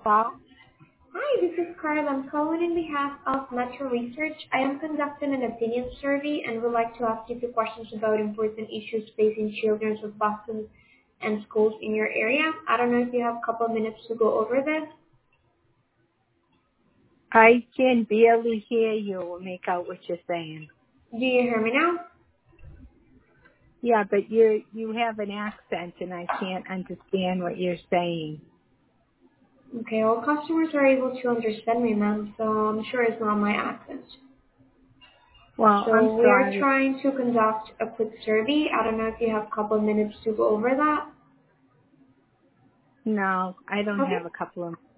Well, Hi, this is Carl. I'm calling on behalf of Metro Research. I am conducting an opinion survey and would like to ask you a few questions about important issues facing children with Boston and schools in your area. I don't know if you have a couple of minutes to go over this. I can barely hear you or make out what you're saying. Do you hear me now? Yeah, but you have an accent and I can't understand what you're saying. Okay, all customers are able to understand me, ma'am, so I'm sure it's not my accent. Well, I'm So we are sorry. trying to conduct a quick survey. I don't know if you have a couple of minutes to go over that. No, I don't Okay. have a couple of.